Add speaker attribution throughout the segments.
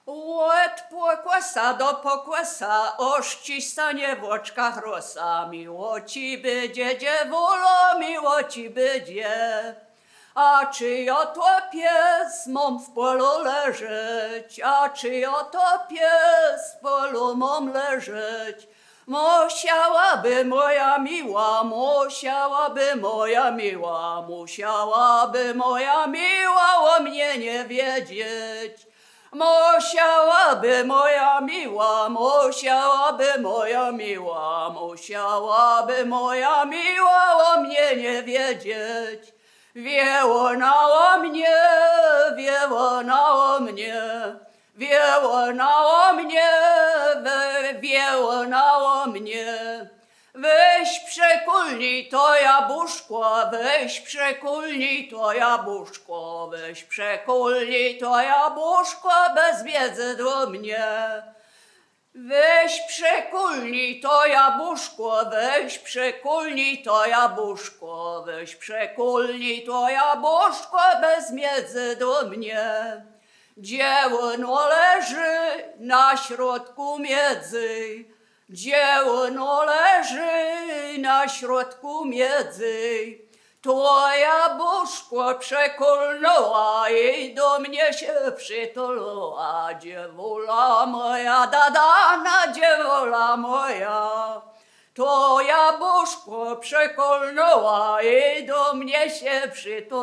Speaker 1: Łeb pokłasa do pokłasa, ościstanie w oczkach rosa. Miło ci będzie, dziewulo, miło ci będzie. A czy oto pies mom w polu leżeć, a czy oto pies w polu mom leżeć. Musiałaby moja miła, musiałaby moja miła, musiałaby moja miła o mnie nie wiedzieć. Musiałaby moja miła, musiałaby moja miła, musiałaby moja miła o mnie nie wiedzieć. Wieło na mnie, wieło na mnie, wieło na mnie, wieło na mnie. Weź przekulnij to jabłuszko, weź przekulnij to jabłuszko, weź przekulnij to jabłuszko bez wiedzy do mnie. Weź przekulnij to jabłuszko, weź przekulnij to jabłuszko, weź przekulnij to jabłuszko bez wiedzy do mnie. Dzieło leży na środku miedzy, dzieło leży na środku miedzy. To jabłuszko przekulnęła i do mnie się przytulała. Dziewula moja, dadana dziewula moja. To jabłuszko przekulnęła i do mnie się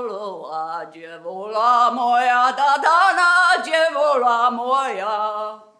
Speaker 1: przytulała. Dziewula moja, dadana dziewula moja.